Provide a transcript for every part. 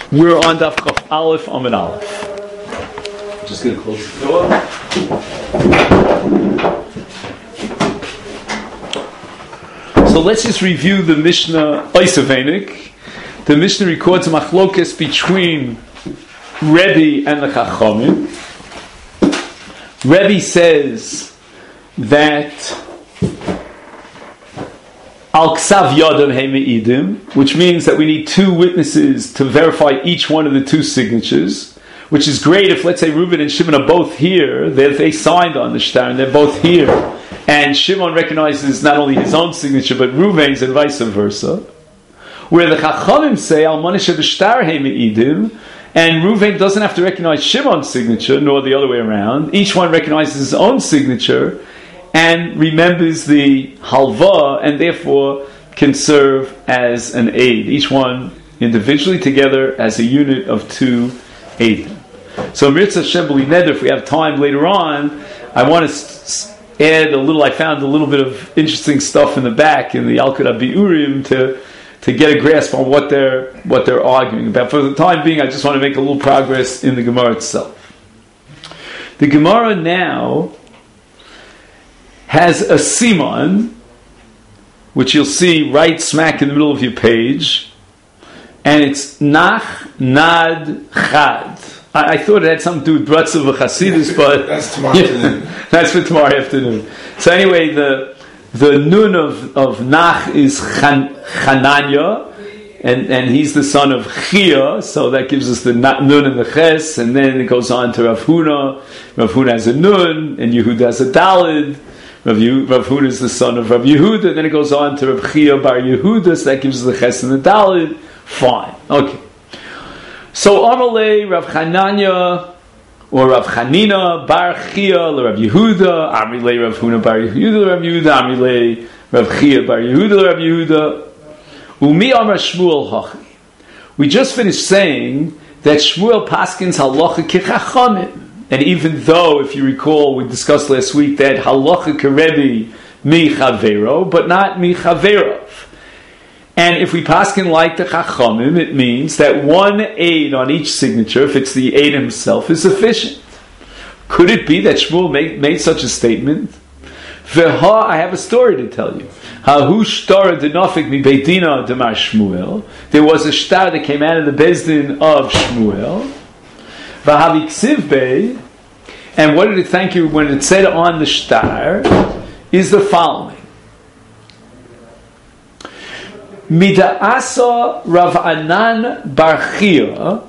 We're on Daf Chaf Aleph Amud Aleph. Just going to close the door. So let's just review the Mishnah Oisavenik. The Mishnah records a machlokes between Rebbe and the Chachamim. Rebbe says that Al Ksav Yadam He Me'idim, which means that we need two witnesses to verify each one of the two signatures, which is great if, let's say, Reuben and Shimon are both here, they signed on the shtar and they're both here, and Shimon recognizes not only his own signature but Reuven's and vice versa. Where the Chachamim say Al Manisha B'shtar He Me'idim, and Reuven doesn't have to recognize Shimon's signature, nor the other way around. Each one recognizes his own signature and remembers the halva, and therefore can serve as an aid. Each one individually, together as a unit of two aid. So Mirza Shembali Neder, if we have time later on, I want to add I found a little bit of interesting stuff in the back in the Alkut Biurim to get a grasp on what they're arguing about. For the time being, I just want to make a little progress in the Gemara itself. The Gemara now has a siman, which you'll see right smack in the middle of your page, and it's nach, nad, chad. I thought it had something to do with Bratzav v'Chasidus, but that's tomorrow afternoon. That's for tomorrow afternoon. So anyway, the nun of nach is Chananya, and he's the son of Chia, so that gives us the nun and the ches, and then it goes on to Rav Huna. Rav Huna has a nun, and Yehuda has a dalid. Rav Huna is the son of Rav Yehuda, then it goes on to Rav Chia bar Yehuda, so that gives us the ches and the dalid. Fine. Okay. So Amalei, Rav Chananya, or Rav Chanina, bar Chia, Rav Yehuda, Amrilei, Rav Huna, bar Yehuda, Rav Yehuda, Amrilei, Rav Chia, bar Yehuda, Rav Yehuda, Umi Amar Shmuel Hachi. We just finished saying that Shmuel paskins halacha kichachamim, and even though, if you recall, we discussed last week that halacha kerebi mi chavero, but not mi chaverov. And if we paskin like the Chachamim, it means that one aid on each signature, if it's the aid himself, is sufficient. Could it be that Shmuel made such a statement? Veha, I have a story to tell you. Hahu shtar denofik mi beidina demar Shmuel. There was a shtar that came out of the Bezdin of Shmuel. Vahavi ksiv bei, and what did it thank you when it said on the shtar is the following. Mida'asa Rav Anan bar Chia.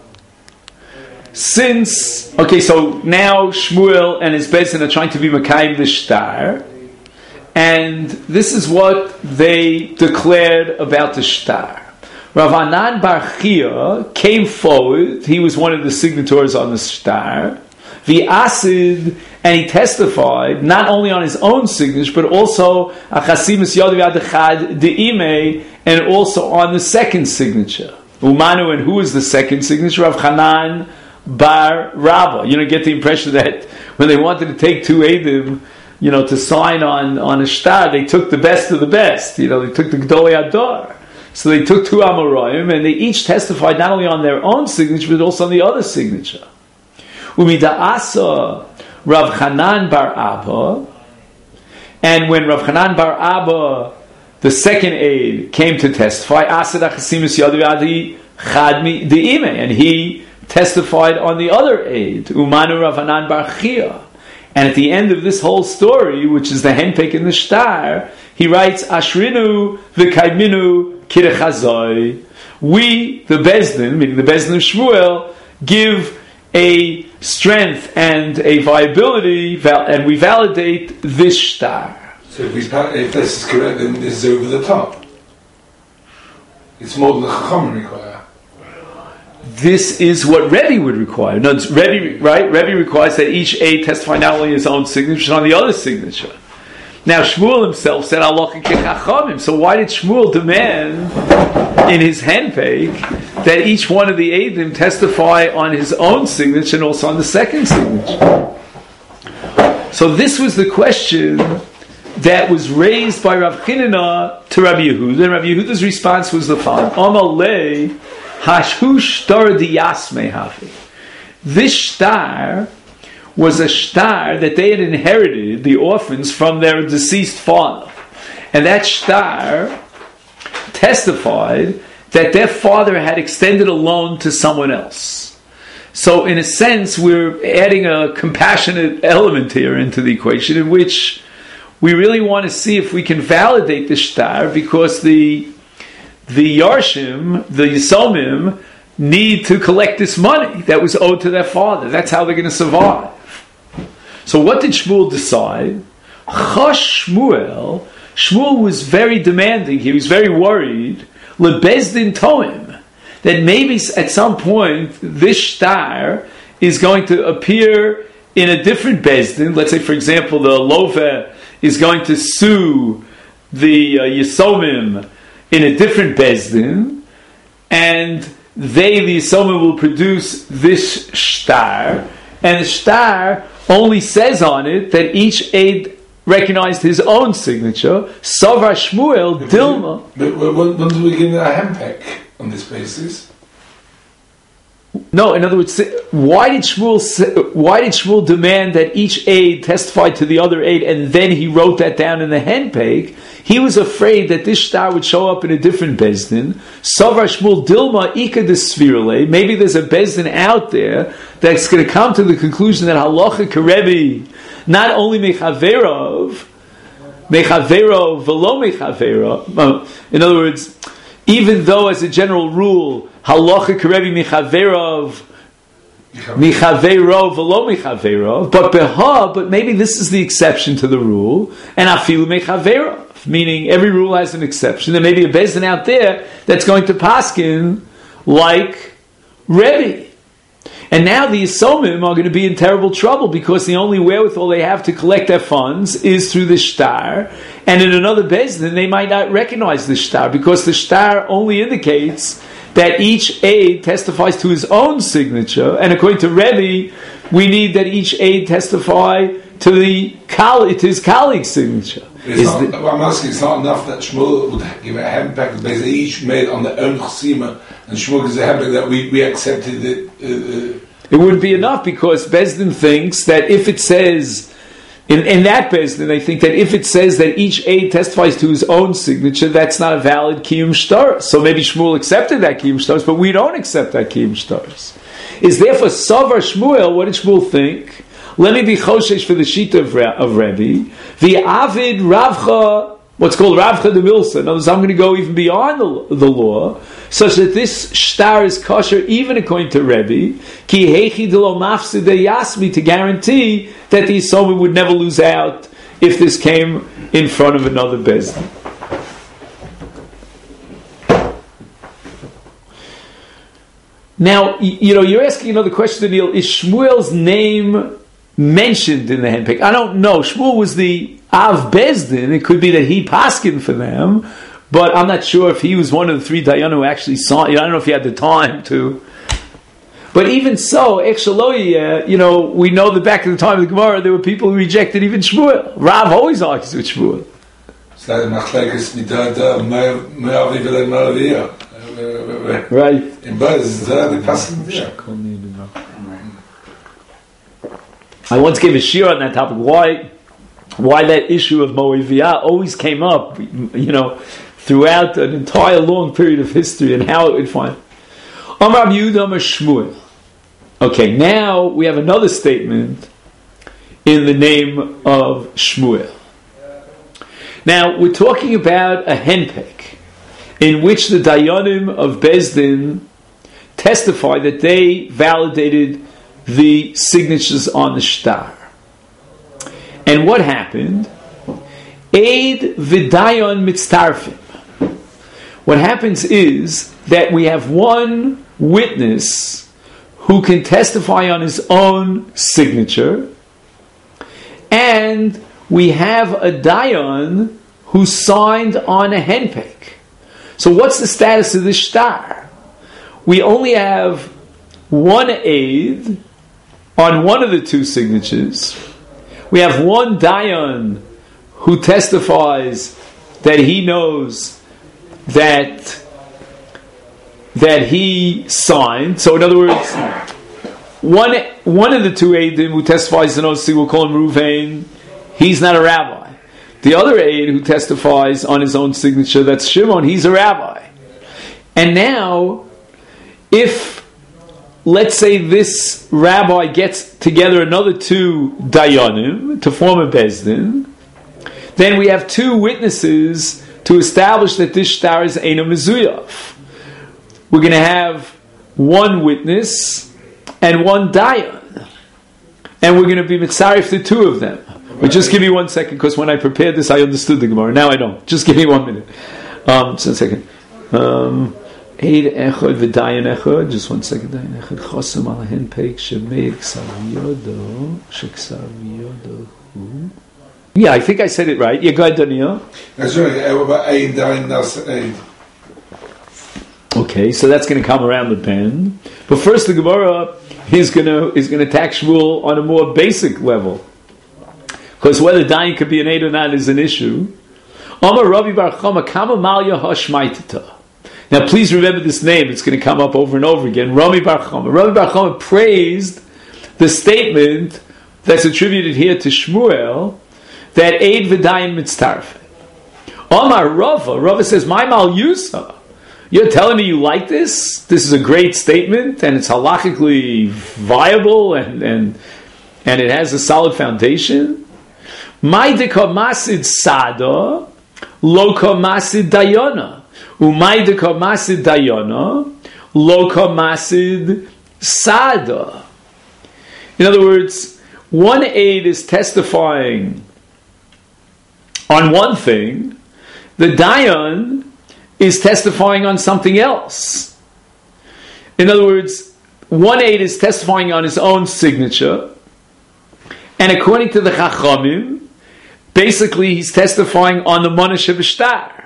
So now Shmuel and his Bezdin are trying to be Makayim the shtar, and this is what they declared about the shtar. Rav Anan bar Chia came forward. He was one of the signatories on the shtar. The Asid, and he testified not only on his own signature, but also Achasimus Yadav Adachad De'ime, and also on the second signature. Umanu, and who is the second signature? Rav Hanan bar Rabba. Get the impression that when they wanted to take two Eidim, to sign on a shtar, they took the best of the best. They took the Gdolei Adar. So they took two Amoraim, and they each testified not only on their own signature, but also on the other signature. Umida'asa Rav Hanan bar Abba, and when Rav Hanan bar Abba, the second aide, came to testify, Asad Achasimus Yadvi Chadmi De'ime, and he testified on the other aide, Umanu Rav Hanan bar Chia. And at the end of this whole story, which is the henpek in the shtar, he writes, Ashrinu v'kaiminu kirechazoi. We, the Bezdin, meaning the Bezdin of Shmuel, give a strength and a viability, and we validate this shtar. So if this is correct, then this is over the top. It's more than the Chachamim require. This is what Rebbe would require. No, Rebbe requires that each aid testify not only his own signature, but on the other signature. Now Shmuel himself said halacha kechachamim. So why did Shmuel demand in his handbag that each one of the eidim testify on his own signature and also on the second signature? So this was the question that was raised by Rav Chinina to Rabbi Yehuda, and Rabbi Yehuda's response was the following: Amalei Hashu shtar diyasme hafi. This shtar was a shtar that they had inherited, the orphans, from their deceased father. And that shtar testified that their father had extended a loan to someone else. So in a sense, we're adding a compassionate element here into the equation, in which we really want to see if we can validate the shtar, because the Yarshim, the Yisomim, need to collect this money that was owed to their father. That's how they're going to survive. So what did Shmuel decide? Shmuel was very demanding. He was very worried. Lebezdin Toim, that maybe at some point this shtar is going to appear in a different bezdin. Let's say, for example, the Lova is going to sue the Yisomim in a different bezdin, and the Yisomim will produce this shtar, and the shtar only says on it that each aid recognized his own signature. Savar Shmuel Dilma. But when do we get a handpack on this basis? No, in other words, why did Shmuel demand that each aid testified to the other aid, and then he wrote that down in the handpake? He was afraid that this shtar would show up in a different bezdin. Savar Shmuel Dilma Ika de Svirale. Maybe there's a bezdin out there that's going to come to the conclusion that halacha karebi, not only mechaverov velo mechaverov. In other words, even though as a general rule, halacha karebi mechaverov velo mechaverov, but maybe this is the exception to the rule, and afilu mechaverov, meaning every rule has an exception. There may be a bezdin out there that's going to paskin like Rebbe. And now the Yisomim are going to be in terrible trouble, because the only wherewithal they have to collect their funds is through the shtar. And in another bezdin, they might not recognize the shtar, because the shtar only indicates that each aid testifies to his own signature. And according to Rebbe, we need that each aid testify to his colleague's signature. I'm asking, it's not enough that Shmuel would give a handpack that they each made on their own chsima, and Shmuel gives a handpack that we accepted it. It wouldn't be enough, because Bezdin thinks that if it says, in that Bezdin, they think that if it says that each aid testifies to his own signature, that's not a valid Kiyum Shtar. So maybe Shmuel accepted that Kiyum Shtar, but we don't accept that Kiyum Shtar. Is therefore Savar Shmuel, what did Shmuel think? Let me be choshesh for the sheet of Rebbe. The Avid Ravcha, what's called Ravcha de Milsa. In other words, I'm going to go even beyond the law, such that this shtar is kosher even according to Rebbe. Ki heichi de lo mafsid de yasmi, to guarantee that the Yisomim would never lose out if this came in front of another bezdin. Now, you're asking another question, Daniel. Is Shmuel's name mentioned in the handpick? I don't know. Shmuel was the Av Bezdin. It could be that he paskin for them, but I'm not sure if he was one of the three Dayanim who actually saw it. I don't know if he had the time to. But even so, we know that back in the time of the Gemara, there were people who rejected even Shmuel. Rav always argues with Shmuel. Right. I once gave a shir on that topic. Why that issue of Moaviyah always came up, throughout an entire long period of history, and how it would find. Amar Yehuda Amar Shmuel. Okay, now we have another statement in the name of Shmuel. Now we're talking about a henpek in which the Dayanim of Bezdin testify that they validated the signatures on the shtar. And what happened? Eid v'dayon mitztarfim. What happens is that we have one witness who can testify on his own signature, and we have a dayan who signed on a henpek. So what's the status of this shtar? We only have one aid on one of the two signatures. We have one dayan who testifies that he knows that that he signed. So in other words, one of the two Eidim who testifies in OC, we'll call him Ruvain, he's not a rabbi. The other Eid who testifies on his own signature, that's Shimon, he's a rabbi. And now, if, let's say this rabbi gets together another two Dayanim to form a Bezdin, then we have two witnesses to establish that this shtar is Eino Mezuyaf. We're going to have one witness and one Dayan. And we're going to be mitzarif the two of them. But just give me 1 second, because when I prepared this, I understood the Gemara. Now I don't. Just give me 1 minute. Just a second. Eid echad v'dayan echad. Just 1 second. Dayan echad. Chosam al henpeik shemei ksav yodo sheksav yodo hu. Yeah, I think I said it right. Yeah, go ahead, Daniel. That's right. What about Eid, Dayan, Nas, Eid? Okay, so that's going to come around the bend. But first, the Gemara is going to attack Shmuel on a more basic level. Because whether Dayan could be an Eid or not is an issue. Amar Rabbi Bar Chama Kama Malya Hashmaitita. Now please remember this name, it's going to come up over and over again. Rabbi Bar Chama. Rabbi Bar Chama praised the statement that's attributed here to Shmuel that Eid v'Dayan mitztarf. Amar Rava says, my Mal Yusa. You're telling me you like this? This is a great statement and it's halachically viable and it has a solid foundation. Maidika masid sada, loka masid dayana. Umaidika masid dayana, loka masid sada. In other words, one aid is testifying on one thing, the dayan is testifying on something else. In other words, one aid is testifying on his own signature, and according to the Chachamim, basically, he's testifying on the Monash of Shtar.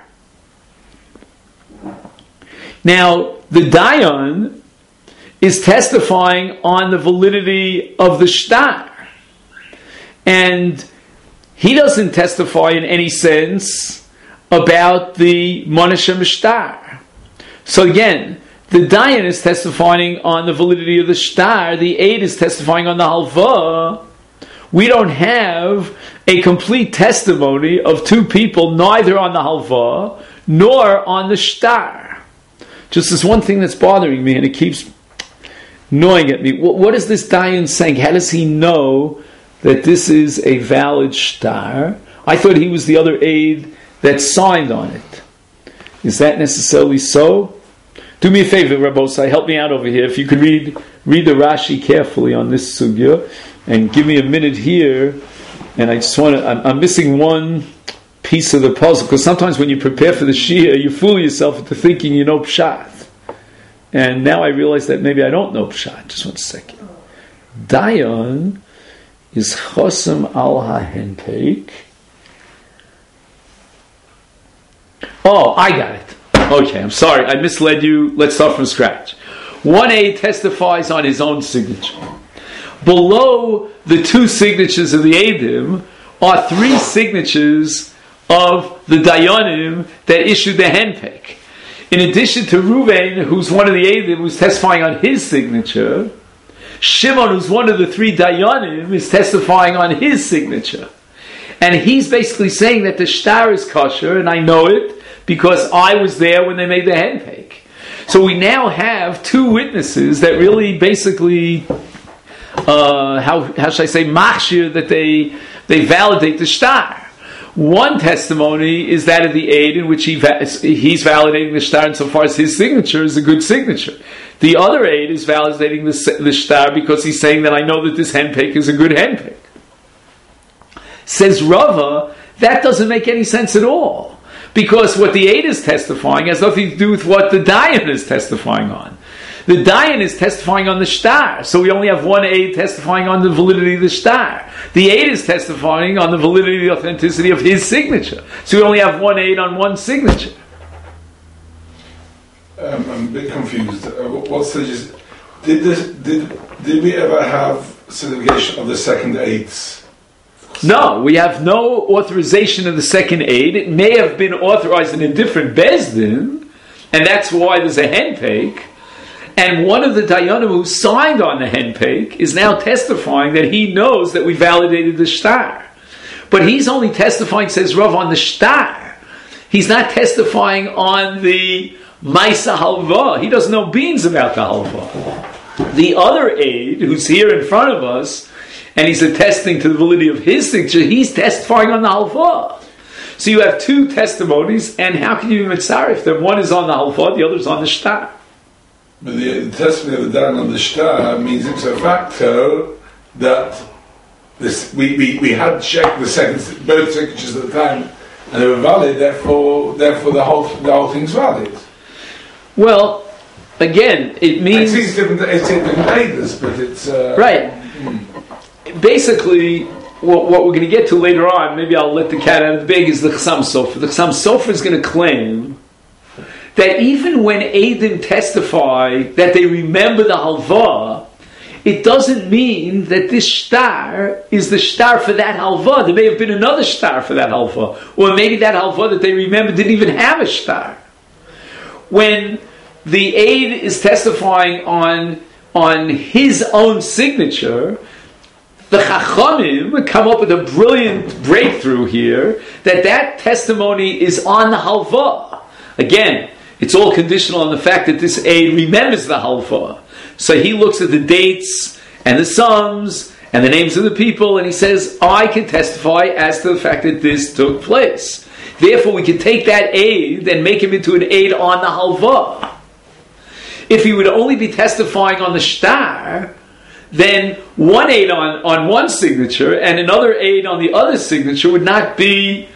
Now, the Dayan is testifying on the validity of the Shtar. And he doesn't testify in any sense about the Monash of Shtar. So again, the Dayan is testifying on the validity of the Shtar. The Eid is testifying on the Halva. We don't have a complete testimony of two people, neither on the halva nor on the shtar. Just this one thing that's bothering me, and it keeps gnawing at me. What is this Dayan saying? How does he know that this is a valid shtar? I thought he was the other aid that signed on it. Is that necessarily so? Do me a favor, Rabbosai, help me out over here. If you could read the Rashi carefully on this sugya, and give me a minute here. And I just want to, I'm missing one piece of the puzzle, because sometimes when you prepare for the Shia, you fool yourself into thinking you know Pshat. And now I realize that maybe I don't know Pshat. Just 1 second. Dayan is Chosam al HaHenpeik. Oh, I got it. Okay, I'm sorry, I misled you. Let's start from scratch. 1A testifies on his own signature. Below the two signatures of the Eidim are three signatures of the Dayanim that issued the Henpek. In addition to Ruvain, who's one of the Eidim who's testifying on his signature, Shimon, who's one of the three Dayanim, is testifying on his signature. And he's basically saying that the shtar is kosher, and I know it because I was there when they made the Henpek. So we now have two witnesses that really basically... how should I say, machshir, that they validate the shtar. One testimony is that of the aid in which he's validating the shtar insofar as his signature is a good signature. The other aid is validating the shtar because he's saying that I know that this henpek is a good henpek. Says Rava, that doesn't make any sense at all. Because what the aid is testifying has nothing to do with what the dayan is testifying on. The dayan is testifying on the shtar, so we only have one aid testifying on the validity of the shtar. The aid is testifying on the validity, the authenticity of his signature, so we only have one aid on one signature. I'm a bit confused. What stages did we ever have certification of the second aids? No, we have no authorization of the second aid. It may have been authorized in a different bezdin. and that's why there's a henpeik. And one of the Dayanim who signed on the henpeik is now testifying that he knows that we validated the shtar. But he's only testifying, says Rav, on the shtar. He's not testifying on the Maisa Halva. He doesn't know beans about the Halva. The other aide, who's here in front of us, and he's attesting to the validity of his signature, he's testifying on the Halva. So you have two testimonies, and how can you mitzaref them? One is on the Halva, the other is on the shtar. But the testimony of the Dayan on the shtar means it's a factor that this, we had checked both signatures at the time, and they were valid. Therefore the whole thing's valid. Well, again, it means it's different aiders, but it's right. Basically, what we're going to get to later on, maybe I'll let the cat out of the bag, is the Chassam Sofer. The Chassam Sofer is going to claim that even when Eidim testify that they remember the halva, it doesn't mean that this shtar is the shtar for that halva. There may have been another shtar for that halva, or maybe that halva that they remember didn't even have a shtar. When the aid is testifying on his own signature, the Chachamim come up with a brilliant breakthrough here that testimony is on the halva. Again, it's all conditional on the fact that this aid remembers the halva. So he looks at the dates and the sums and the names of the people, and he says, I can testify as to the fact that this took place. Therefore, we can take that aid and make him into an aid on the halva. If he would only be testifying on the shtar, then one aid on one signature and another aid on the other signature would not be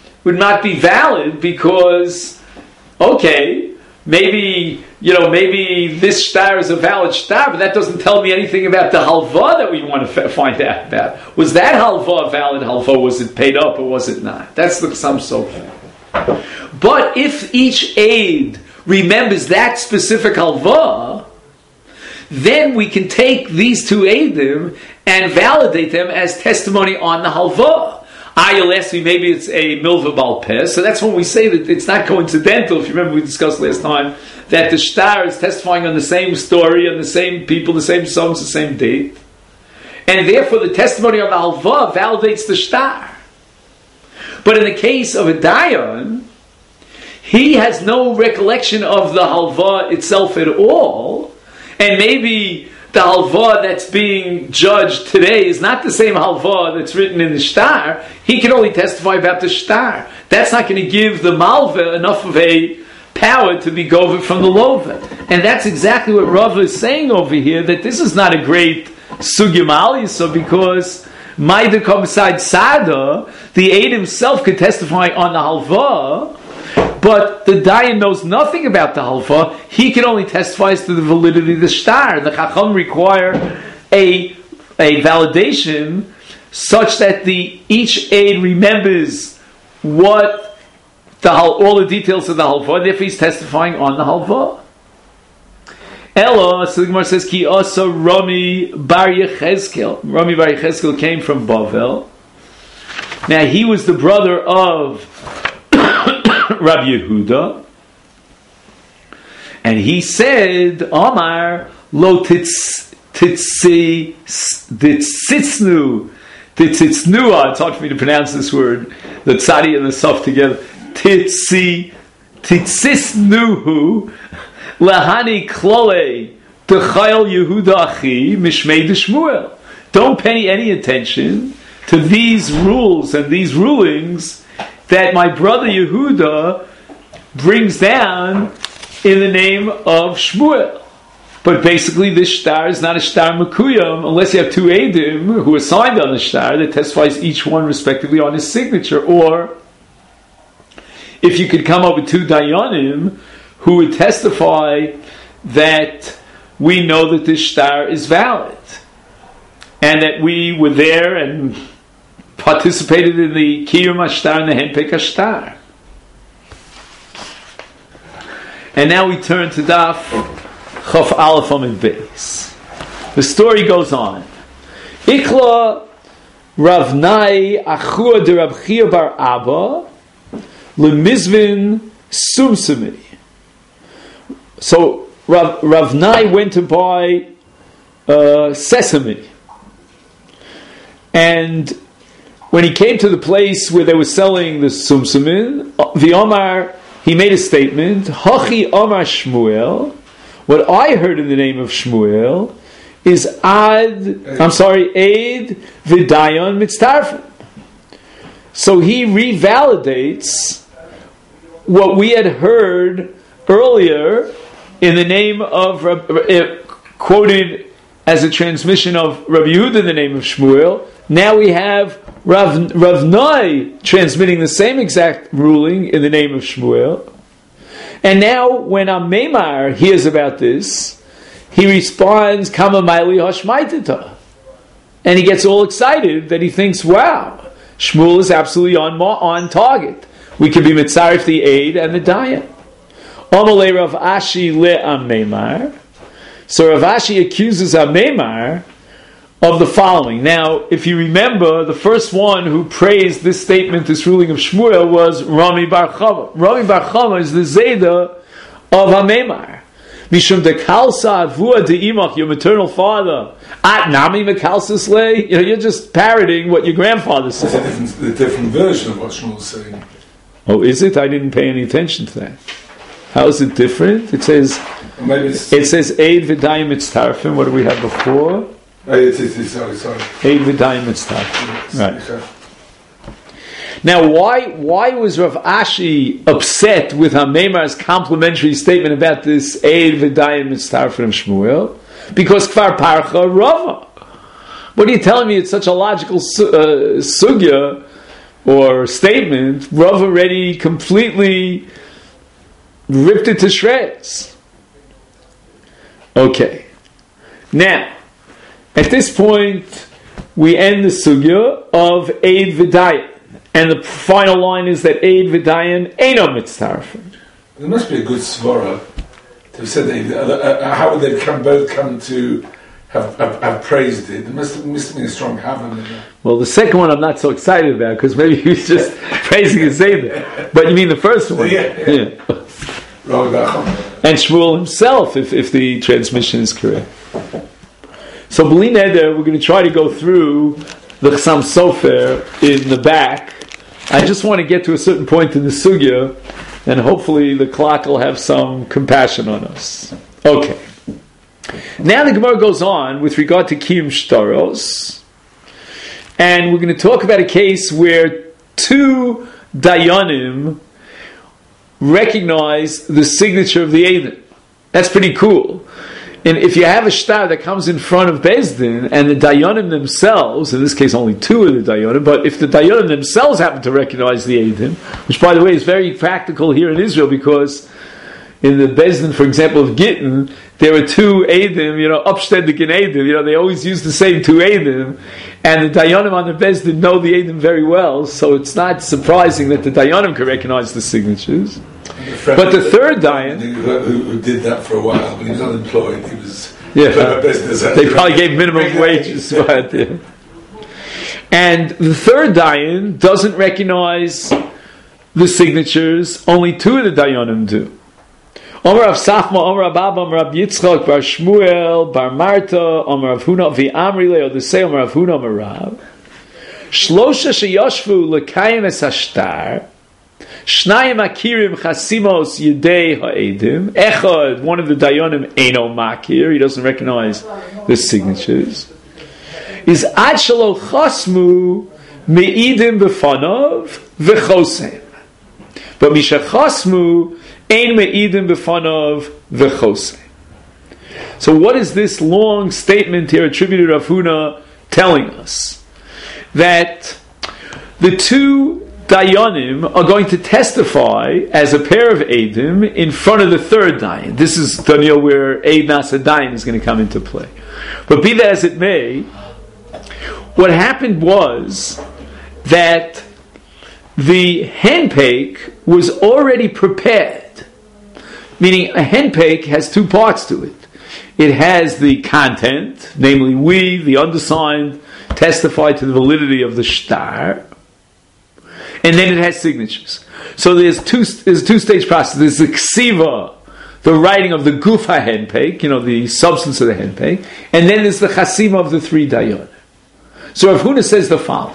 valid, because okay, maybe this shtar is a valid shtar, but that doesn't tell me anything about the halva that we want to find out about. Was that halva a valid halva? Was it paid up or was it not? That's the Chassam Sofer. But if each aid remembers that specific halva, then we can take these two eidim and validate them as testimony on the halva. You'll ask me, maybe it's a milva bal peh. So that's when we say that it's not coincidental. If you remember, we discussed last time that the shtar is testifying on the same story, on the same people, the same songs, the same date. And therefore the testimony on the halva validates the shtar. But in the case of a dayan, he has no recollection of the halva itself at all, and maybe the halva that's being judged today is not the same halva that's written in the shtar. He can only testify about the shtar. That's not going to give the malva enough of a power to be governed from the lova. And that's exactly what Rav is saying over here, that this is not a great sugya ma'alisa, because Maida comes side sada, the aid himself could testify on the halva, but the dayan knows nothing about the halva. He can only testify as to the validity of the shtar. The chacham require a validation such that each aid remembers what all the details of the halva. Therefore, he's testifying on the halva. Ella, so the Gemara says, Ki asa Rami bar Yechezkel. Rami bar Yechezkel came from Bavel. Now, he was the brother of Rabbi Yehuda, and he said, Omar lo titsitsnu, it's hard for me to pronounce this word, the tzadi and the saf together, titsisnuhu, lahani klole d'chayel Yehuda achi mishmei d'shmuel. Don't pay any attention to these rules and these rulings that my brother Yehuda brings down in the name of Shmuel. But basically this shtar is not a shtar makuyam unless you have two eidim who are signed on the shtar that testifies each one respectively on his signature, or if you could come up with two dayanim who would testify that we know that this shtar is valid and that we were there and participated in the Kiyum Ashtar and the Henpek Ashtar. And now we turn to Daf Chaf Aleph Amid Beis. The story goes on. Ikla Ravnai Achua de Rab Chia bar Abba Lemizvin Sumsumi So Rav Nai went to buy sesame, and when he came to the place where they were selling the sumsumin, the Omar, he made a statement, Hachi Omar Shmuel, what I heard in the name of Shmuel is Eid V'Dayan Mitztarfim. So he revalidates what we had heard earlier in the name of, quoted as a transmission of Rabbi Yehuda in the name of Shmuel. Now we have Rav Nai transmitting the same exact ruling in the name of Shmuel. And now when Amemar hears about this, he responds, Kama Maili Hashmaitita. And he gets all excited that he thinks, wow, Shmuel is absolutely on target. We could be Mitzaref the Eid and the Dayan. Amalei Rav Ashi le Amemar. So Rav Ashi accuses Amemar of the following. Now, if you remember, the first one who praised this statement, this ruling of Shmuel, was Rami Bar Chava. Rami Bar Chava is the Zayda of Amemar. Mishum de Kalsa Avua de Imach, your maternal father. At Nami Mekalsis Le. You're just parroting what your grandfather said. It's a different version of what Shmuel's saying. Oh, is it? I didn't pay any attention to that. How is it different? It says Eid V'Dayim Mitztarfim. What do we have before? Sorry. Eid V'Dayim Mitztarfim. Right. Now, why was Rav Ashi upset with Hamemar's complimentary statement about this Eid V'Dayim Mitztarfim Shmuel? Because Kfar Parcha Rava. What are you telling me? It's such a logical sugya or statement. Rav already completely ripped it to shreds. Okay. Now, at this point, we end the sugya of Eid V'Dayan. And the final line is that Eid V'Dayan Eino Mitztarfim. There must be a good svara to have said that. How would they both come to have praised it? There must have been a strong Havan in there. Well, the second one I'm not so excited about because maybe he was just praising his Zayda. But you mean the first one? Yeah. And Shmuel himself, if the transmission is correct. So, B'li Neder, we're going to try to go through the Chassam Sofer in the back. I just want to get to a certain point in the sugya, and hopefully the clock will have some compassion on us. Okay. Now the Gemara goes on with regard to Kiyum Shtaros, and we're going to talk about a case where two Dayanim recognize the signature of the Eidim. That's pretty cool. And if you have a shtar that comes in front of Beis Din, and the Dayanim themselves, in this case only two of the Dayanim, but if the Dayanim themselves happen to recognize the Eidim, which by the way is very practical here in Israel, because in the Beis Din, for example, of Gittin, there are two Eidim, upständig and Eidim, they always use the same two Eidim, and the Dayanim on the Beis Din know the Eidim very well, so it's not surprising that the Dayanim can recognize the signatures. But the third Dayan, who did that for a while, when he was unemployed, he was business. They probably gave minimum wages. And the third Dayan doesn't recognize the signatures. Only two of the Dayanim do. Omer Rav Safma, Omer Rav Abba, Omer Rav Yitzchak, Bar Shmuel, Bar Marta, Omer Rav Huna, V'Amri Le, Odesei, Omer Rav Huna, Omer Rav. Shlosha sheyoshvu l'kayim es hashtar. Shnayim akirim chasimos yedei ha'edim. Echad, one of the Dayanim, eino makir. He doesn't recognize the signatures. Is ad shelo chasmu me'idim b'fanav v'chosem. But misha chasmu ein me'idim b'fanav v'chosem. So what is this long statement here attributed to Rav Huna telling us? That the two Dayanim are going to testify as a pair of Eidim in front of the third Dayan. This is Daniel where Eid Nasa Dayan is going to come into play. But be that as it may, what happened was that the henpeik was already prepared. Meaning a henpeik has two parts to it. It has the content, namely we, the undersigned, testify to the validity of the shtar, and then it has signatures. So there's a two-stage process. There's the ksiva, the writing of the guf ha-henpeik, the substance of the henpeik, and then there's the chasima of the 3 dayanim. So Rav Huna says the following,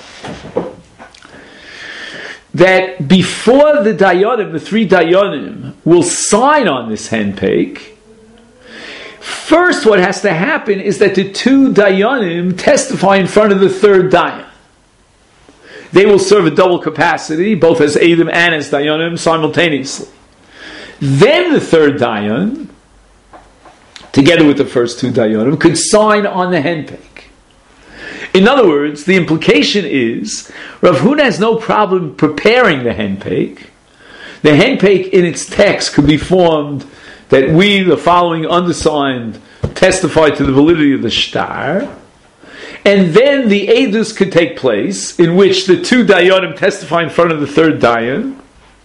that before the dayanim, the 3 dayanim, will sign on this henpeik, first what has to happen is that the 2 dayanim testify in front of the 3rd dayan. They will serve a double capacity, both as Eidim and as dayanim simultaneously. Then the 3rd dayan, together with the first 2 dayanim, could sign on the henpeik. In other words, the implication is Rav Huna has no problem preparing the henpeik. The henpeik in its text could be formed that we, the following undersigned, testify to the validity of the shtar. And then the edus could take place, in which the 2 dayanim testify in front of the 3rd dayan,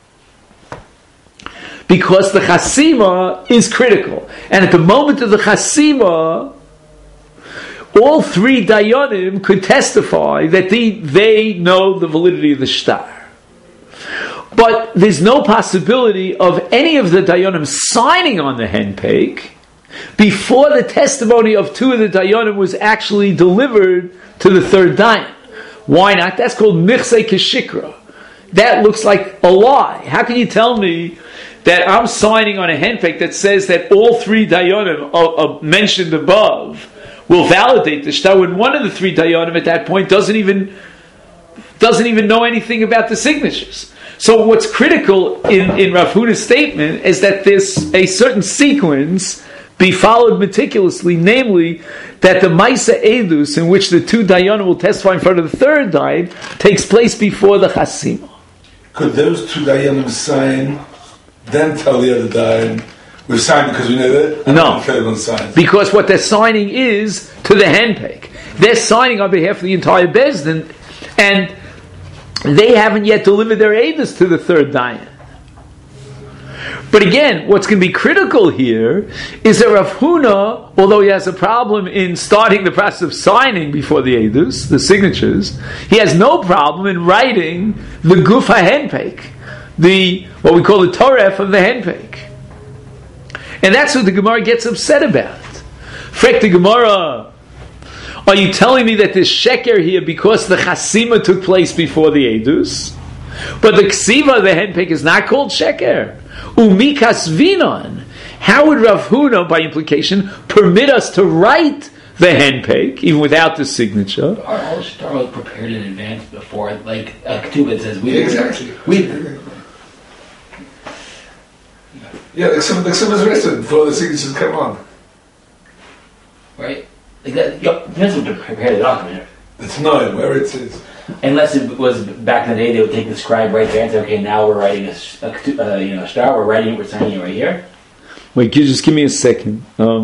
because the chasima is critical. And at the moment of the chasima, all 3 dayanim could testify that they know the validity of the shtar. But there's no possibility of any of the dayanim signing on the henpeik before the testimony of 2 of the dayanim was actually delivered to the 3rd dayan. Why not? That's called michsei keshikra. That looks like a lie. How can you tell me that I'm signing on a henpeik that says that all 3 dayanim mentioned above will validate the shtar, when one of the 3 dayanim at that point doesn't even know anything about the signatures? So what's critical in Rav Huna's statement is that there's a certain sequence be followed meticulously, namely that the Maisa Edus, in which the 2 dayanim will testify in front of the 3rd dayan, takes place before the chasima. Could those 2 dayanim sign, then tell the other dayan, we signed because we know that? No, because what they're signing is to the henpeik. They're signing on behalf of the entire Bezdin, and they haven't yet delivered their edus to the 3rd dayan. But again, what's going to be critical here is that Rav Huna, although he has a problem in starting the process of signing before the edus, the signatures, he has no problem in writing the guf ha-henpeik, what we call the toref of the henpeik. And that's what the Gemara gets upset about. Frek the Gemara, are you telling me that there's sheker here because the chasima took place before the edus, but the ksiva, the henpeik, is not called sheker? Umikas vinon. How would Rav Huna, by implication, permit us to write the henpeik even without the signature? Our shtar was prepared in advance before, like a ketubah says. Exactly. The ksiva is written before the signatures come on. Right? Like that, depends what to prepare the document. It's known where it is. Unless it was back in the day, they would take the scribe right there and say, "Okay, now we're writing a star. We're signing it right here." Wait, can you just give me a second?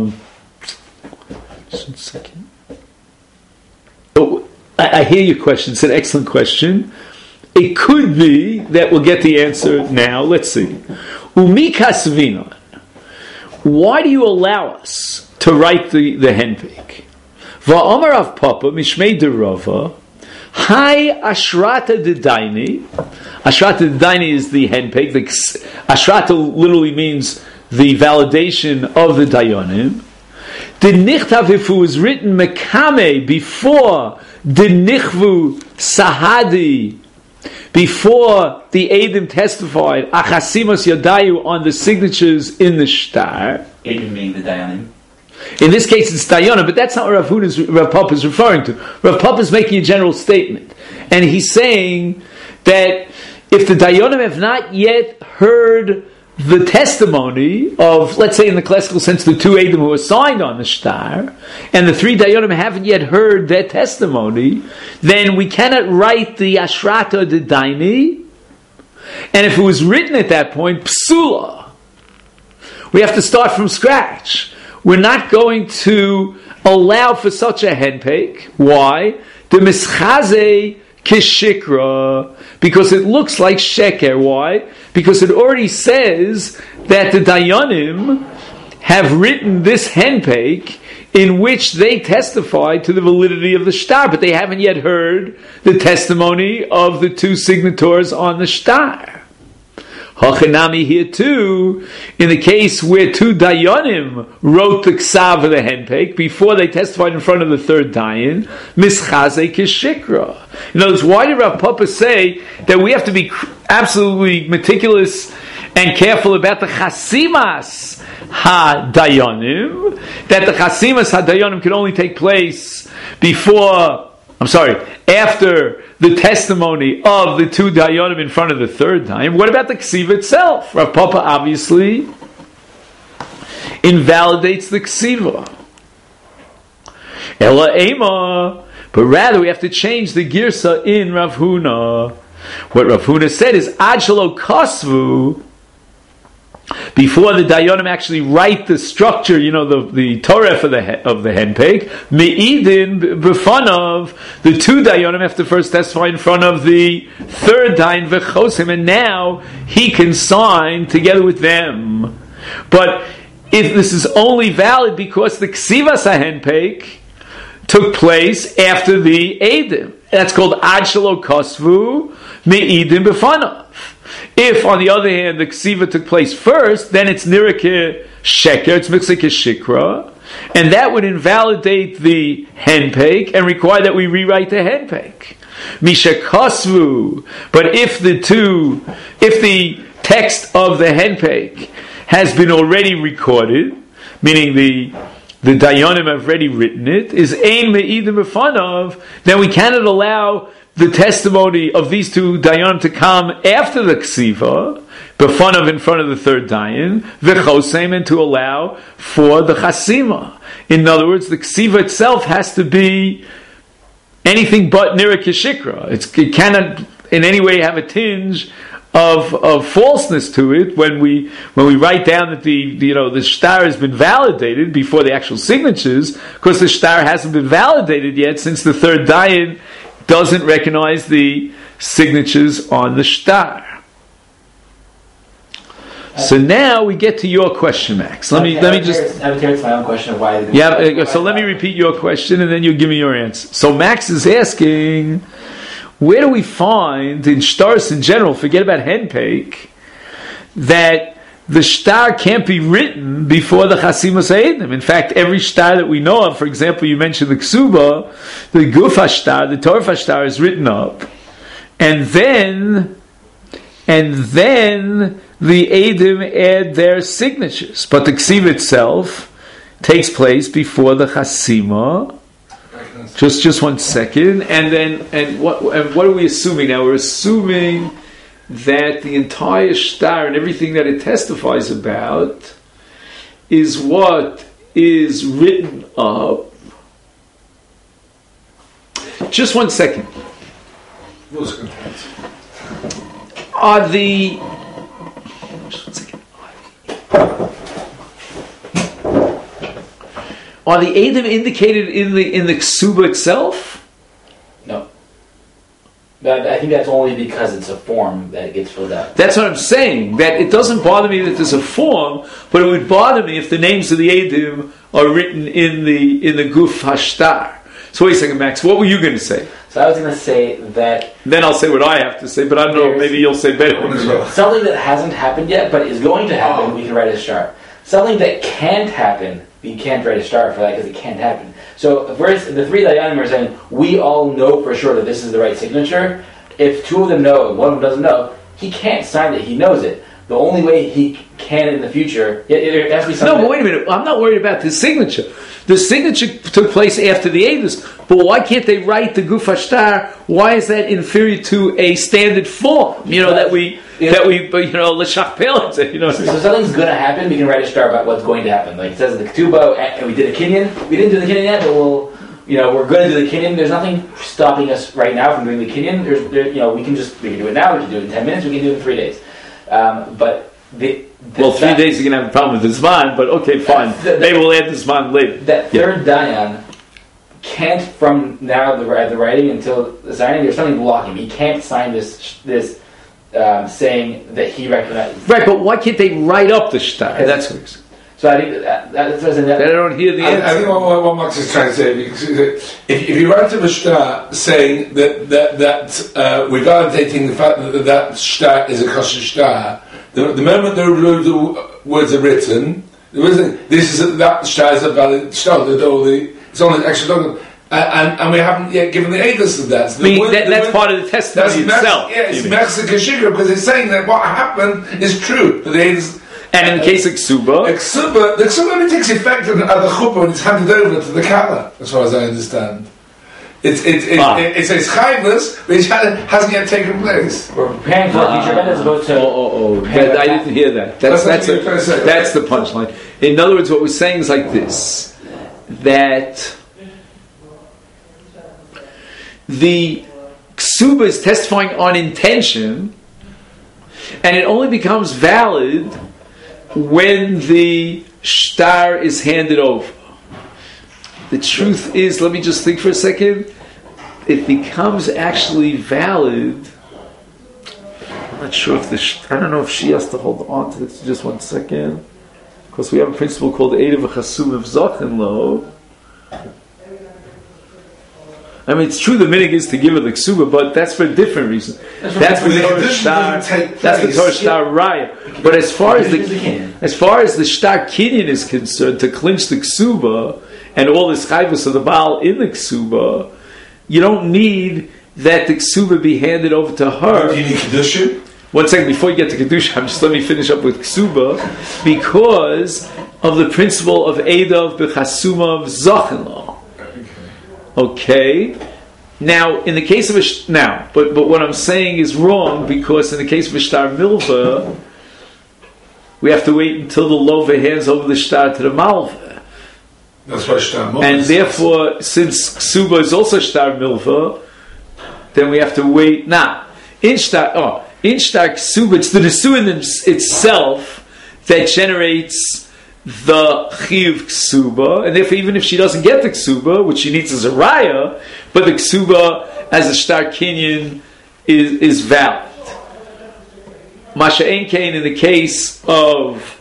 Just a second. Oh, I hear your question. It's an excellent question. It could be that we'll get the answer now. Let's see. Umikas vinon. Why do you allow us to write the henpeik? Va'amar Rav Papa mishmei de Rava. Hi ashrata de daini. Ashrata de daini is the henpeik. Ashrata literally means the validation of the dayanim. The nichtav, if it was written mekame before the nichvu sahadi, before the Eidim testified achasimas yadayu on the signatures in the shtar. Eidim being the dayanim. In this case, it's dayanim, but that's not what Rav Papa is referring to. Rav Papa is making a general statement, and he's saying that if the dayanim have not yet heard the testimony of, let's say in the classical sense, the 2 Eidim who are signed on the shtar, and the 3 dayanim haven't yet heard their testimony, then we cannot write the ashrata de daini. And if it was written at that point, psula, we have to start from scratch. We're not going to allow for such a henpeik. Why? The mischaze kishikra, because it looks like sheker. Why? Because it already says that the dayanim have written this henpeik in which they testify to the validity of the shtar, but they haven't yet heard the testimony of the 2 signatories on the shtar. Hachanami here too, in the case where two Dayanim wrote the Ksav of the henpeik before they testified in front of the third Dayan, Mischaze Kishikra. In other words, why did Rav Papa say that we have to be absolutely meticulous and careful about the Chasimas HaDayanim, that the Chasimas HaDayanim can only take place after the testimony of the two Dayanim in front of the third Dayan? What about the Ksiva itself? Rav Papa obviously invalidates the Ksiva. Ela Ema, but rather we have to change the Girsa in Rav Huna. What Rav Huna said is Ad Shelo Kosvu, before the Dayanim actually write the structure, the Torah of the henpeik, Me'idin b'fanav, the two Dayanim have to first testify in front of the third Dayan v'chosim, and now he can sign together with them. But if this is only valid because the Ksivas HaHenpeik took place after the Eidim, that's called Ad Shelo Kosvu Me'idin b'fanav. If, on the other hand, the Ksiva took place first, then it's Nirike Sheker, it's Mitzvah Shikra, and that would invalidate the henpeik and require that we rewrite the henpeik. Misha Kosvu. But if the text of the henpeik has been already recorded, meaning the Dayanim have already written it, is Ein Me'idim B'fanav, then we cannot allow the testimony of these two Dayanim to come after the Ksiva, B'fanav in front of the third Dayan, V'chosem, and to allow for the Chasima. In other words, the Ksiva itself has to be anything but Nira Kishikra. It cannot in any way have a tinge of falseness to it when we write down that the shtar has been validated before the actual signatures, because the shtar hasn't been validated yet since the third Dayan doesn't recognize the signatures on the shtar. So now we get to your question, Max. Let me just. I would hear my own question of why. So let me repeat your question, and then you give me your answer. So Max is asking, where do we find in shtars in general? Forget about henpeik, that the shtar can't be written before the Chasimas Eidim. In fact, every shtar that we know of, for example, you mentioned the Ksuba, the Gufa shtar, the Torah shtar is written up, and then the Eidim add their signatures. But the Ksiva itself takes place before the Chasima. Just 1 second, and what are we assuming now? We're assuming that the entire shtar and everything that it testifies about is what is written up. Just 1 second. Are the Eidim indicated in the Ksuba itself? No. But I think that's only because it's a form that gets filled out. That's what I'm saying. That it doesn't bother me that there's a form, but it would bother me if the names of the Eidim are written in the Guf Hashtar. So wait a second, Max. What were you going to say? So I was going to say that. Then I'll say what I have to say, but I don't know. Maybe you'll say better. Something that hasn't happened yet, but is going to happen. We can write a shtar. Something that can't happen. We can't write a shtar for that because it can't happen. So first, the three Dayanim are saying, we all know for sure that this is the right signature. If two of them know and one of them doesn't know, he can't sign it. He knows it. The only way he can in the future, it has to be something. No, but wait a minute. I'm not worried about the signature. The signature took place after the Eidos, but why can't they write the Guf HaShtar? Why is that inferior to a standard form? That we l'shachpel it. So something's going to happen. We can write a shtar about what's going to happen. Like it says in the Ketubah, and we did a kinyan. We didn't do the kinyan yet, but we're going to do the kinyan. There's nothing stopping us right now from doing the kinyan. We can do it now. We can do it in 10 minutes. We can do it in 3 days. But 3 days you're going to have a problem with the Zman, but okay, fine. Maybe we'll add the Zman later. That third Dayan can't, from now the writing until the signing, there's something blocking him. He can't sign this saying that he recognizes. Right, but why can't they write up the shtar? That's what he's saying. So I think that's what I don't hear the answer. I think what Max is trying to say, because if you write up a shtar saying that we're validating the fact that shtar is a kosher shtar, The moment the words are written, that shtar is a valid shtar. It's only extra document. And we haven't yet given the edus of that. So that's part of the testimony itself. It's Mechzik Shikra, because it's saying that what happened is true. The edus, and in the case of Ksuba, the Ksuba only takes effect at the chuppah when it's handed over to the Kala, as far as I understand. It says chayvus, which hasn't yet taken place. We're preparing for the future event as opposed to. I didn't hear that. That's the punchline. In other words, what we're saying is like this: that the ksuba is testifying on intention, and it only becomes valid when the shtar is handed over. The truth is, let me just think for a second, it becomes actually valid. I'm not sure if I don't know if she has to hold on to this just 1 second, because we have a principle called Eidav Chasum of Zachin Lo. I mean, it's true the minig is to give her the ksuba, but that's for a different reason. That's for the Torah shtar. That's the Torah shtar raya. But as far as the shtar kinyan is concerned, to clinch the ksuba and all this chayvus of the Baal in the ksuba, you don't need that the ksuba be handed over to her. Do you need kedusha? 1 second, before you get to kedusha, just let me finish up with ksuba, because of the principle of Eidav b'chasuma of Zachin Lo. Okay. Now, in the case of but what I'm saying is wrong, because in the case of a shtar milva, we have to wait until the lova hands over the shtar to the malva. That's why shtar milva. And therefore, since ksuba is also shtar milva, then we have to wait. Now, in shtar ksuba, it's the nesuin itself that generates the chiyuv ksuba, and therefore even if she doesn't get the ksuba, which she needs as a raya, but the ksuba as a shtar kinyan is valid. Masha ein kain in the case of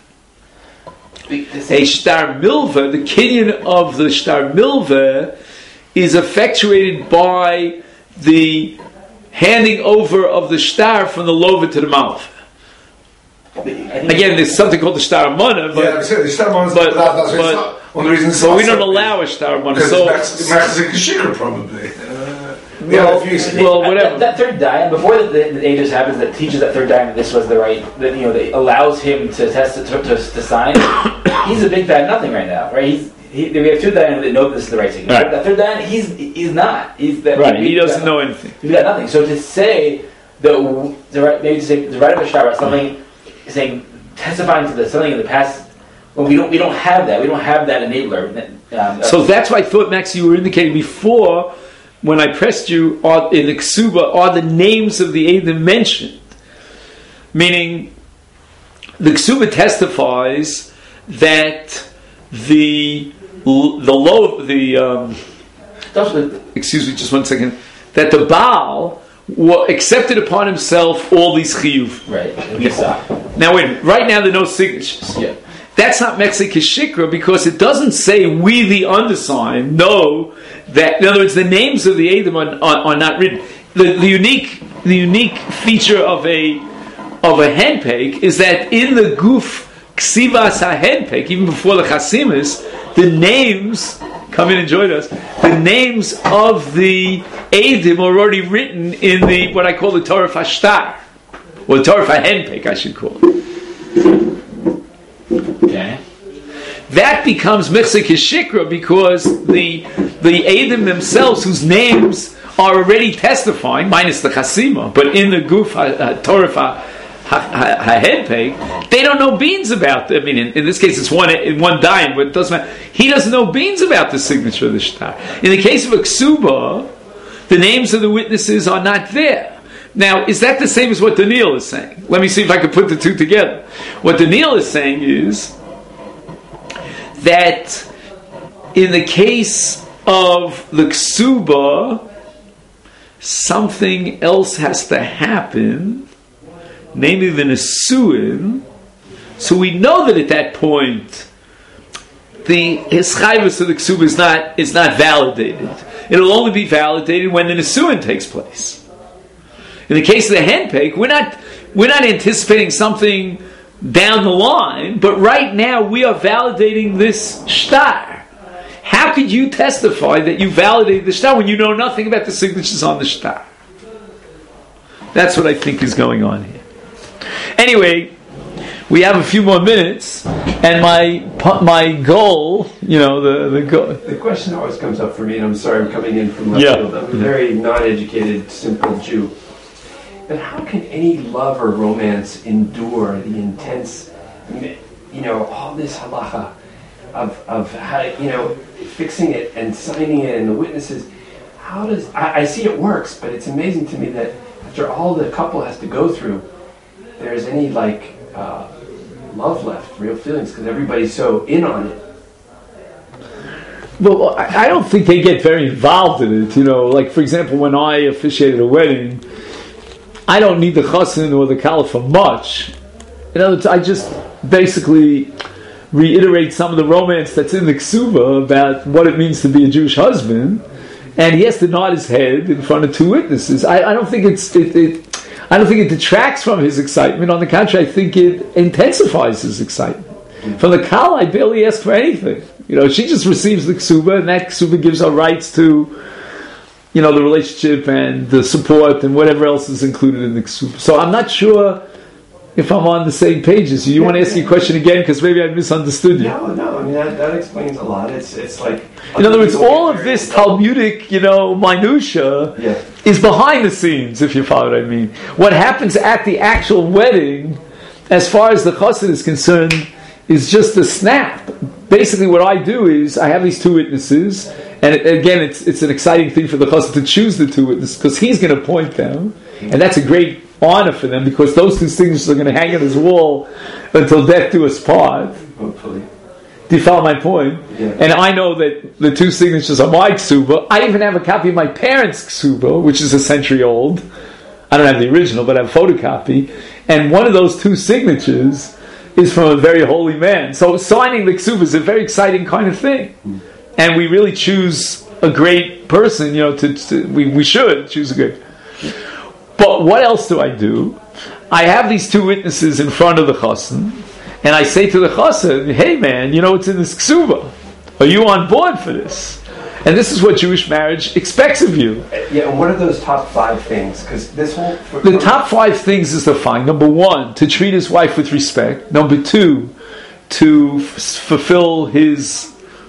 a shtar milva, the kinyan of the shtar milva is effectuated by the handing over of the shtar from the lova to the malva. Again, there's something called the shtar mana, but the shtar mana, that's one of the reasons. But we don't allow a shtar mana. So Mechzik Shikra probably. Whatever. That third dayan, before the ages happens, that teaches that third dayan that this was the right, that that allows him to test to sign. He's a big fat nothing right now, right? We have two dayan that know this is the right signature. Right. That third dayan, he's not. He's that right. He doesn't know anything. He's got nothing. So to say the right of a shtar, something. Saying testifying to something in the past. Well, we don't have that. We don't have that enabler. So that's why I thought, Max, you were indicating before when I pressed you in the ksuba are the names of the Eidim mentioned, meaning the ksuba testifies that excuse me, just 1 second, that the Baal accepted upon himself all these chiyuv. Right. Now wait a minute. Right now there are no signatures. Yeah. That's not Mechzik Shikra, because it doesn't say we the undersigned know that. In other words, the names of the Eidim are not written. The unique feature of a henpeik is that in the guf ksivas henpeik, even before the chasimis, the names. Come in and join us. The names of the Eidim are already written in the what I call the Torah Fashtar, or the Torah Henpek, I should call it. Okay. That becomes Mechzik Shikra because the Eidim themselves, whose names are already testifying, minus the Chasima, but in the Guf Torah HaHenpek, they don't know beans about it. I mean, in this case, it's one dayan, but it doesn't matter. He doesn't know beans about the signature of the shtar. In the case of a ksuba, the names of the witnesses are not there. Now, is that the same as what Daniel is saying? Let me see if I can put the two together. What Daniel is saying is that in the case of the ksuba, something else has to happen, namely the nesuin. So we know that at that point the hischayvus of the ksuba is not validated. It'll only be validated when the nesuin takes place. In the case of the henpeik, We're not anticipating something down the line, but right now we are validating this shtar. How could you testify that you validated the shtar when you know nothing about the signatures on the shtar? That's what I think is going on here. Anyway, we have a few more minutes, and my goal, the goal. The question always comes up for me, and I'm sorry I'm coming in from left field. I'm a very non-educated, simple Jew. But how can any love or romance endure the intense, all this halacha of how, fixing it and signing it and the witnesses? How does I see it works, but it's amazing to me that after all the couple has to go through, there's any love left, real feelings, because everybody's so in on it. Well, I don't think they get very involved in it. Like for example, when I officiated a wedding, I don't need the chassan or the kallah for much. In other words, I just basically reiterate some of the romance that's in the ksuba about what it means to be a Jewish husband, and he has to nod his head in front of two witnesses. I don't think I don't think it detracts from his excitement. On the contrary, I think it intensifies his excitement. From the kallah, I barely ask for anything. She just receives the ksuba, and that ksuba gives her rights to the relationship and the support and whatever else is included in the ksuba. So I'm not sure if I'm on the same page as you. You want to ask your question again, because maybe I misunderstood you. No. I mean that explains a lot. It's like, in other words, all of this Talmudic, minutia is behind the scenes. If you follow what I mean, what happens at the actual wedding, as far as the chassid is concerned, is just a snap. Basically, what I do is I have these two witnesses, and again, it's an exciting thing for the chassid to choose the two witnesses because he's going to appoint them, and that's a great honor for them because those two signatures are going to hang on his wall until death do us part. Hopefully. Do you follow my point? Yeah. And I know that the two signatures are my ksuba. I even have a copy of my parents' ksuba, which is a century old. I don't have the original, but I have a photocopy. And one of those two signatures is from a very holy man. So signing the ksuba is a very exciting kind of thing. And we really choose a great person, we should choose a great. But what else do I do? I have these two witnesses in front of the chassan, and I say to the chassan, hey man, what's in this ksuba? Are you on board for this? And this is what Jewish marriage expects of you. Yeah, and what are those top 5 things? Because this whole... The top 5 things is the following. Number 1, to treat his wife with respect. Number 2, to fulfill his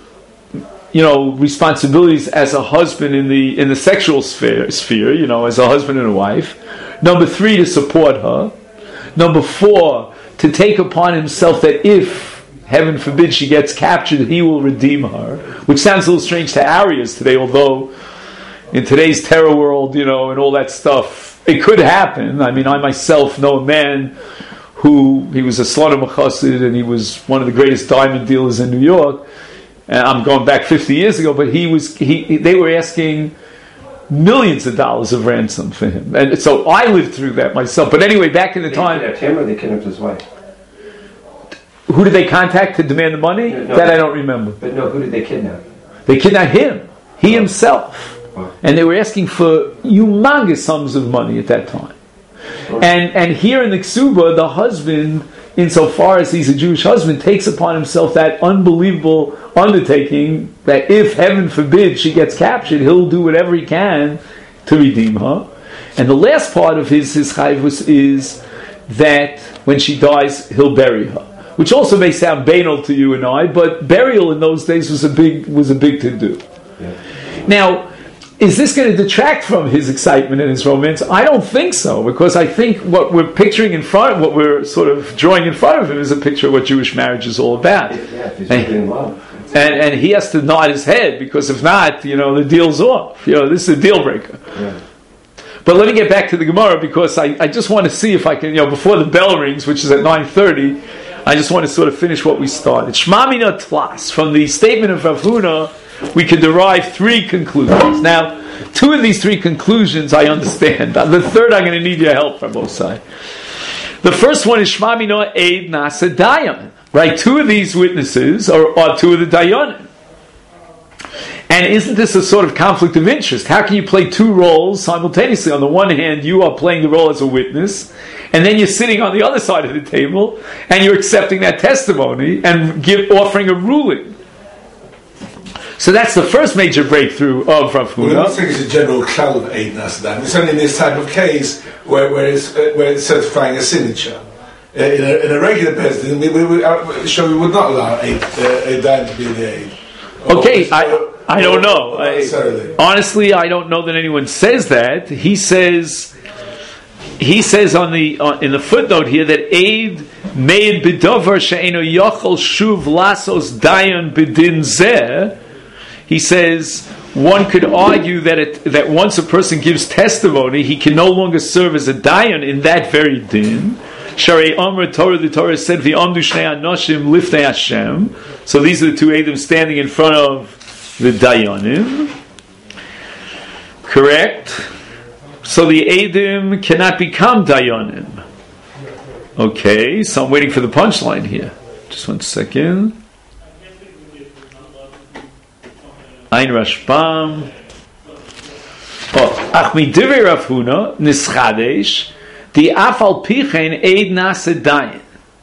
responsibilities as a husband in the sexual sphere, as a husband and a wife. Number 3, to support her. Number 4, to take upon himself that if, heaven forbid, she gets captured, he will redeem her. Which sounds a little strange to our ears today, although in today's terror world, and all that stuff, it could happen. I mean, I myself know a man he was a Slonim Chassid, and he was one of the greatest diamond dealers in New York. And I'm going back 50 years ago, but they were asking millions of dollars of ransom for him. And so I lived through that myself. But anyway, back in the time... They kidnapped him or they kidnapped his wife? Who did they contact to demand the money? No, that I don't remember. But no, who did they kidnap? They kidnapped him. He himself. Wow. And they were asking for humongous sums of money at that time. And here in the Ksuba, the husband, insofar as he's a Jewish husband, takes upon himself that unbelievable undertaking that if, heaven forbid, she gets captured, he'll do whatever he can to redeem her. And the last part of his chayvus is that when she dies, he'll bury her. Which also may sound banal to you and I, but burial in those days was a big to do. Yeah. Now, is this going to detract from his excitement and his romance? I don't think so, because I think what we're picturing in front of, what we're sort of drawing in front of him is a picture of what Jewish marriage is all about. Yeah, if he's really in love. And he has to nod his head, because if not, the deal's off. This is a deal breaker. Yeah. But let me get back to the Gemara, because I just want to see if I can, before the bell rings, which is at 9:30, I just want to sort of finish what we started. Shema mina tlas. From the statement of Rav Huna, we can derive 3 conclusions. Now, 2 of these 3 conclusions I understand. The third I'm going to need your help from both sides. The first one is Shema mina eid nasa dayan. Right? 2 of these witnesses are 2 of the dayanim. And isn't this a sort of conflict of interest? How can you play 2 roles simultaneously? On the one hand, you are playing the role as a witness, and then you're sitting on the other side of the table, and you're accepting that testimony and offering a ruling. So that's the first major breakthrough of Rav Huna. Well, I don't think it's a general cloud of Eid Nasadan. It's only in this type of case where it's certifying a signature. In a regular Bezdin, we would not allow Eid Dayan to be the Eid. Okay, I don't know. Honestly, I don't know that anyone says that. He says in the footnote here that Eid made bidover she'eno yochel shuv lasos dayan bidin zeh. He says one could argue that once a person gives testimony, he can no longer serve as a dayan in that very din. Sharei Amr Torah, the Torah said, "V'amdu shnei anoshim liftei Hashem." So these are the two Eidim standing in front of the dayanim. Correct. So the Eidim cannot become dayanim. Okay, so I'm waiting for the punchline here. Just 1 second. Ein Rashbam. Ach midivei Rav Huna nischadesh the afal pichen eid nase dayan.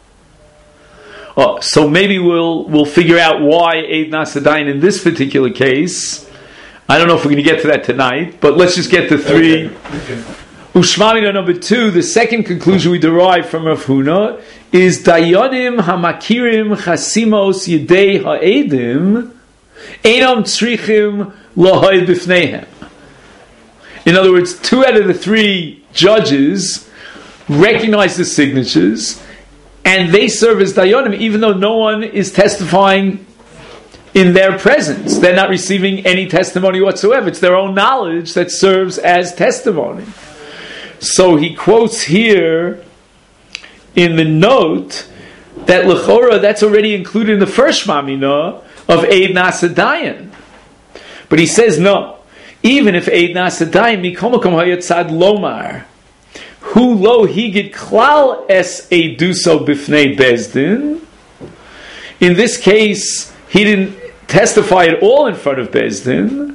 So maybe we'll figure out why eid nase dayan in this particular case. I don't know if we're going to get to that tonight, but let's just get to 3. Ushmamina number 2. The second conclusion we derive from Rav Huna is dayanim hamakirim chasimos yedei ha'edim Einam tzrichim lahoid bifneihem. In other words, 2 out of the 3 judges recognize the signatures, and they serve as dayanim, even though no one is testifying in their presence. They're not receiving any testimony whatsoever. It's their own knowledge that serves as testimony. So he quotes here in the note that l'chora, that's already included in the first Shmamina of Eid Nasa Dayan. But he says no. Even if Eid Nasa Dayan mikom makom hayatzad lomar hu lo higit klal es eduso bifnei bezdin. In this case, he didn't testify at all in front of bezdin,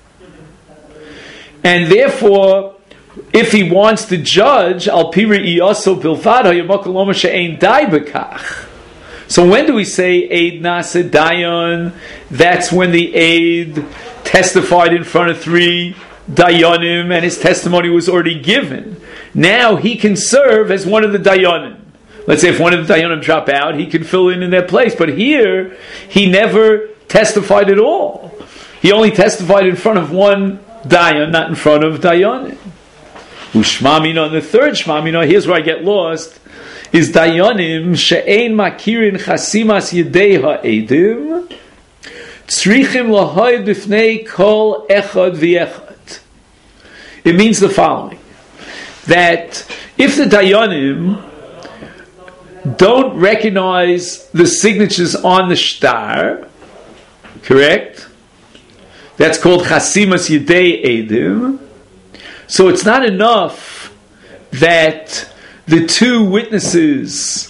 and therefore, if he wants to judge al piri iyaso bilvad hayamakol lomar she'ein dai bekach. So when do we say Eid Nasa Dayan? That's when the Eid testified in front of 3 Dayanim and his testimony was already given. Now he can serve as one of the Dayanim. Let's say if one of the Dayanim drop out, he can fill in their place. But here, he never testified at all. He only testified in front of 1 Dayan, not in front of Dayanim. Ushmamina, on the third Shmamina, here's where I get lost, is dayanim she'ein makirin chasimas yedei ha'edim tzrichim lahoid b'fnei kol echad v'echad. It means the following, that if the dayanim don't recognize the signatures on the shtar, correct? That's called chasimas yedei edim. So it's not enough that the 2 witnesses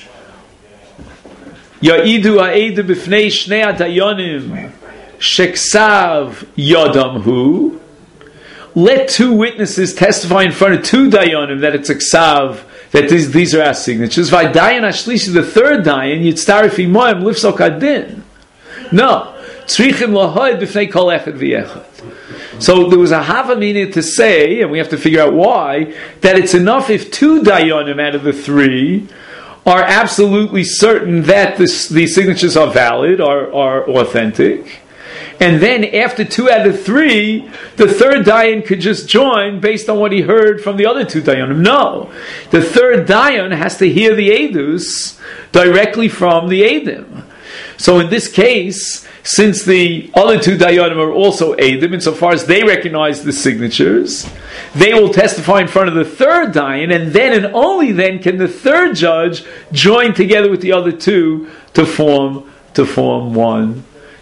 Ya'idu ha'edu b'fnei shnei hadayanim sheksav yadam hu. Let 2 witnesses testify in front of 2 dayanim that it's a ksav, that these are our signatures. V'dayan hashlishi, the 3rd dayan, yitztarif imoim lifsok adin. No, tzrichim lahoid b'fnei kol echad v'echad. So there was a havamina to say, and we have to figure out why, that it's enough if 2 dayanim out of the 3 are absolutely certain that the signatures are valid, are authentic, and then after 2 out of 3, the 3rd dayan could just join based on what he heard from the other 2 dayanim. No, the 3rd dayan has to hear the edus directly from the edim. So in this case, since the other 2 dayanim are also edim, insofar as they recognize the signatures, they will testify in front of the 3rd dayan, and then and only then can the 3rd judge join together with the other 2 to form one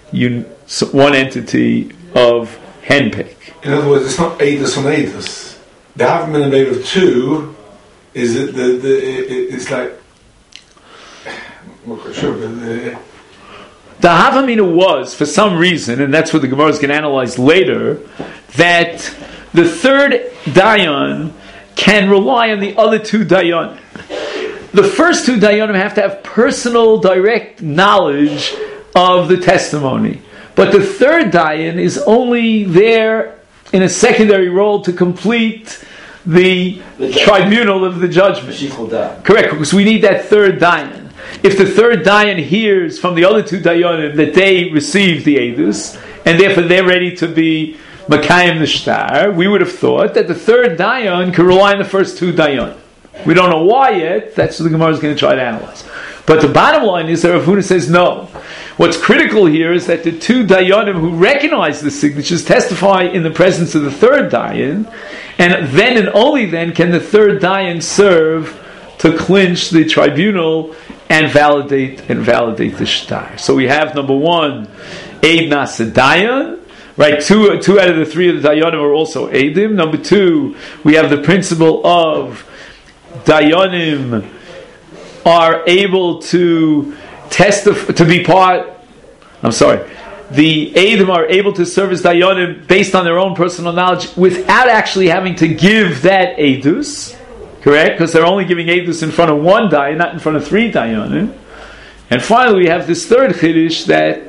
entity of henpick. In other words, it's not edus on edus. The havamina made of 2 is that it's like. I'm not quite sure, but the havamina was, for some reason, and that's what the Gemara is going to analyze later, that the 3rd dayan can rely on the other two dayanim. The first two dayanim have to have personal, direct knowledge of the testimony. But the third dayan is only there in a secondary role to complete the tribunal of the judgment. Correct, because we need that third dayan. If the third dayan hears from the other two dayanim that they received the edus, and therefore they're ready to be makayim the shtar, we would have thought that the third dayan could rely on the first two dayanim. We don't know why yet. That's what the Gemara is going to try to analyze. But the bottom line is that Rav Huna says no. What's critical here is that the two dayanim who recognize the signatures testify in the presence of the third dayan, and then and only then can the third dayan serve to clinch the tribunal and validate the shtar. So we have number one, Eid Nasa Dayan. Right, two out of the three of the dayanim are also Eidim. Number two, we have the principle of dayanim are able to testify, to be part. The Eidim are able to serve as dayanim based on their own personal knowledge without actually having to give that edus. Correct, because they're only giving edus in front of one dayan, not in front of three dayanim. And finally, we have this third chiddush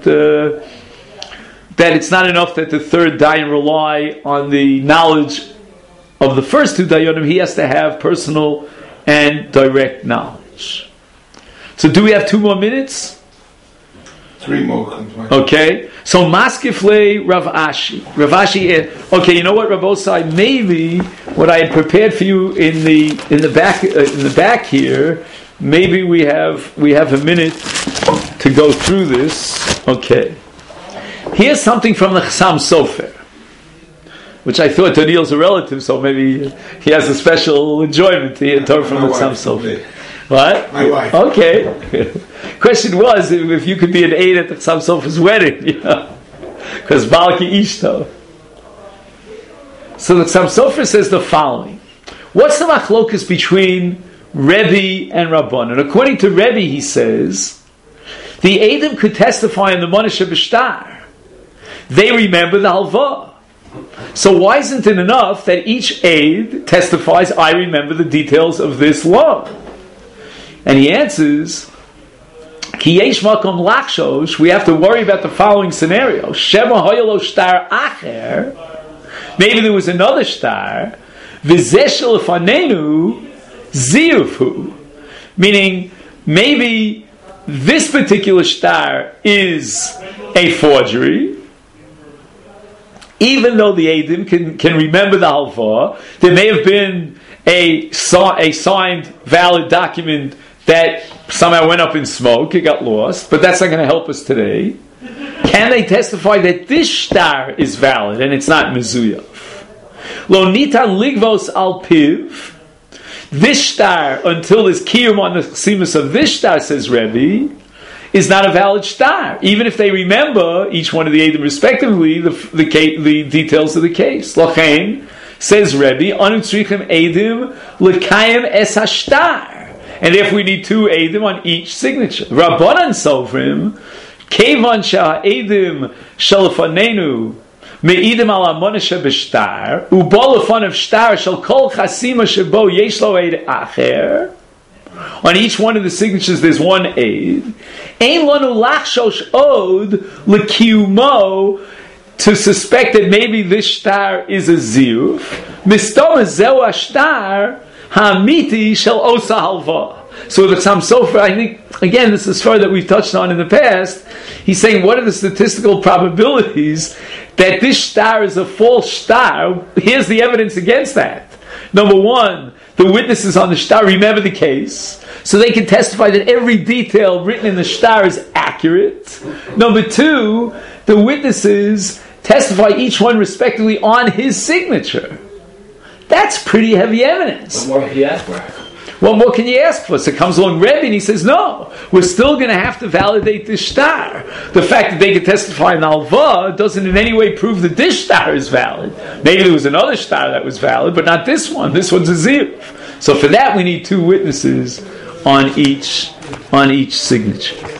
that it's not enough that the third dayan rely on the knowledge of the first two dayanim. He has to have personal and direct knowledge. So do we have 2 more minutes? 3 more. Okay. So Maskifle Rav Ashi. Rav Ashi. Okay. You know what, Rav Osai? Maybe what I had prepared for you in the back here. Maybe we have a minute to go through this. Okay. Here's something from the Chassam Sofer, which I thought Daniel's a relative, so maybe he has a special enjoyment to hear Torah from the Chassam Sofer. What? My wife. Okay. Question was if you could be an aide at the Chassam Sofer's wedding, because Balki Ishto. So the Chassam Sofer says the following: what's the machlokus between Rebbe and Rabbanan? According to Rebbe, he says the Eidim could testify in the Monashe B'Shtar. They remember the halva. So why isn't it enough that each aid testifies, I remember the details of this law? And he answers, Ki yesh makom lakshosh, we have to worry about the following scenario. Shema hoyelo shtar acher, maybe there was another shtar, v'zeh lefanenu ziyufu, meaning maybe this particular shtar is a forgery. Even though the Eidim can remember the halva, there may have been a signed, valid document that somehow went up in smoke, it got lost, but that's not going to help us today. Can they testify that this shtar is valid and it's not mezuyah? Lo nitan ligvos al piv, this shtar, until there's kiyum on the chesimus of this shtar, says Rebbe, is not a valid shtar, even if they remember each one of the Eidim respectively the details of the case. Lachain, says Rebbe, anu tzrichim Eidim l'kayim es hashtar, and therefore we need 2 Eidim on each signature. Rabbanan sovrim kevan shah Eidim shalafanenu me'idim al amonisha b'shtar u'bo lefan of shtar shal kol chasima shebo yesh lo eid acher. On each one of the signatures there's one aid. Ein lanu lachshosh od l'kiyumo, to suspect that maybe this shtar is a ziyuf. Mistom zeu ashtar ha'amiti shel osa halva. So the Chassam Sofer, I think, again, this is far that we've touched on in the past. He's saying, what are the statistical probabilities that this shtar is a false shtar? Here's the evidence against that. Number one, the witnesses on the shtar remember the case, so they can testify that every detail written in the shtar is accurate. Number two, the witnesses testify each one respectively on his signature. That's pretty heavy evidence. What more can you ask for? What more can you ask for? So comes along Rebbe and he says, no, we're still going to have to validate this shtar. The fact that they can testify in Alva doesn't in any way prove that this shtar is valid. Maybe there was another shtar that was valid, but not this one. This one's a ziyuf. So for that we need 2 witnesses on each signature.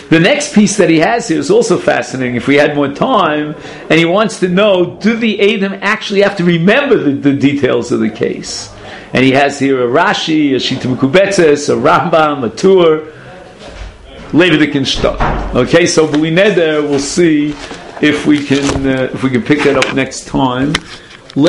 The next piece that he has here is also fascinating. If we had more time, and he wants to know, do the Eidim actually have to remember the details of the case? And he has here a Rashi, a Shita Mekubetzes, a Rambam, a Tur, Levitik and Shtar. Okay, so B'li Neder, we'll see if we can pick that up next time.